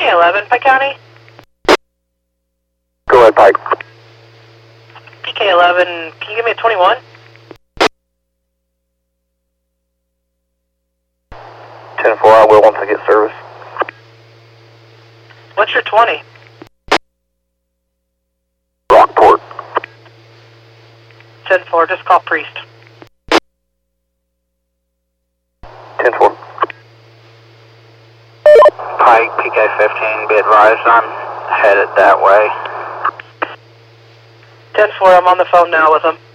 PK11, Pike County. Go ahead, Pike. PK11, can you give me a 21? 10-4, I will once I get service. What's your 20? Rockport. 10-4, just call Priest. 10-4. Pike, PK15, be advised, I'm headed that way. 10-4, I'm on the phone now with him.